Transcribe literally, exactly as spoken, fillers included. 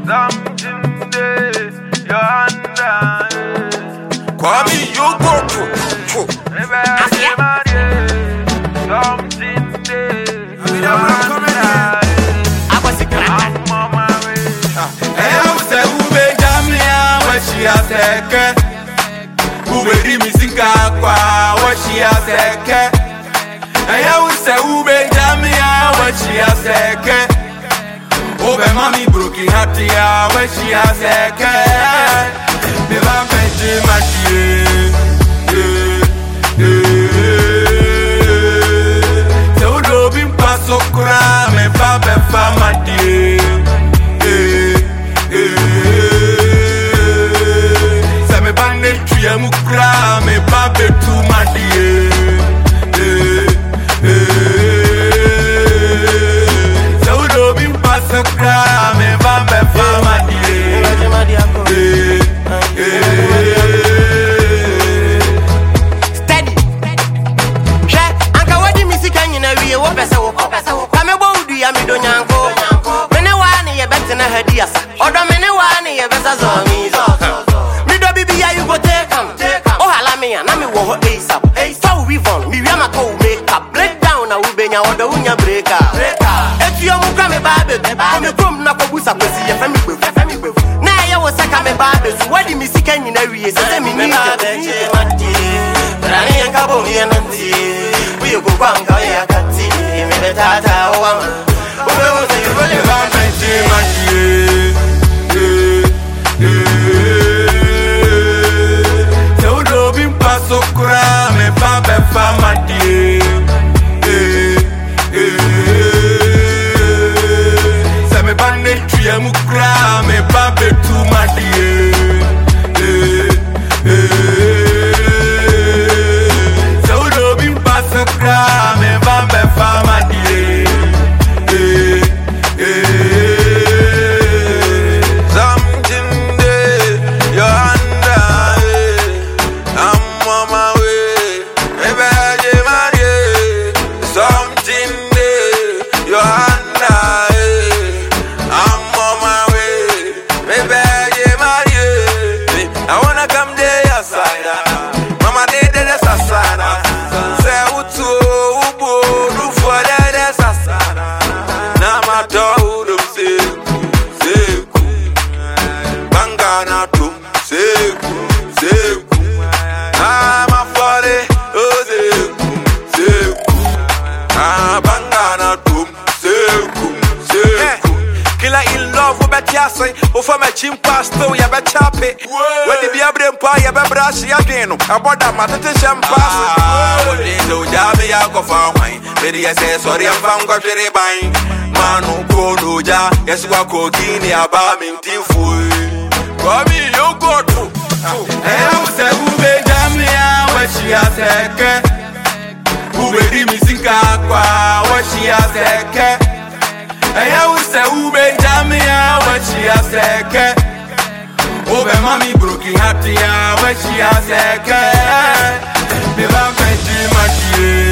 Something there, you're under. Kwame, you go to. Something there, you're under. I was a crack. I'm on my way. I am say who be Jamia, what she has said. Who be me sing what she has said. I am say who be Jamia, what she has said. Oh, be mommy broken heart, yeah, what she has said. Me va pedir ma fille. Se o do bim passo cura, me va be fama die. Se me bande tuye mu cura, me va be tu ma die. Se o do bim passo cura, me va be fama die. Steady. She, anka wadi misika nyina wie wo pese wo pese wo. Kame bo udu ya mi do nyanko. Mene wa ne ye bete na hadi asa. Odo mene wa ne ye besa zo mi zo. Mi do bibi ya you go take am. O hala me ya na me wo ho ASAP. So we von mi wi ama ko make up. Break down na we benya odo unya breaker. Etu yo mu kwa me ba be. Me kom na ko busa kwesi ye fa mi gbefu. Na ye wo saka me ba be. So wadi misika nyina wie se se mi ni je mati. Rani yanka bo mi nanti. We go kwanga ya kati. Me betata o ama. O be wo se yo Me le va pedir ma fille. Se o do bim passo cura, me va be fama die. Se me bande tuye mu cura, me va be tu ma die. Se o do bim passo cura, me va be fama die. Something there, you're under. I'm on my way. Maybe I get married. Something there, you're under. I'm on my way. Maybe I get married. I wanna come there, your side. Mama did this asana. Say who to who do for that is asana. Now my dog them say, say, bangana to say, say. I'm a forty, oh say, say. Ah bangana to say, say. Killer in love with Betiasai, who from a chimpa still ya be chappy. When the Biabre Empire, ya be brash again. About that matter to champass. Ah, what is no jabby alcohol for mine? Maybe I say sorry, I'm found got very buying. Manu Kodoja, yes, you are cooking about me, fool. Come in, you go to. I am say who be Jamia, what she has said. Who be me sing what she has said. I am say who be Jamia, what she has said. Oh, be mommy broken heart, yeah, what she has said. Me va pedir ma fille.